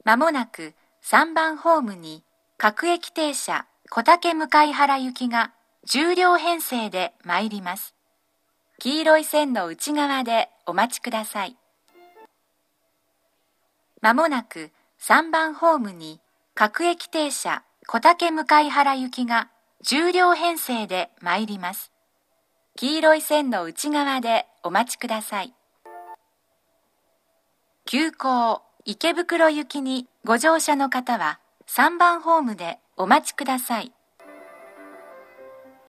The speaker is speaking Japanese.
まもなく3番ホームに各駅停車小竹向原行きが10両編成で参ります。黄色い線の内側でお待ちください。まもなく3番ホームに各駅停車小竹向原行きが10両編成で参ります。黄色い線の内側でお待ちください。急行池袋行きにご乗車の方は3番ホームでお待ちください。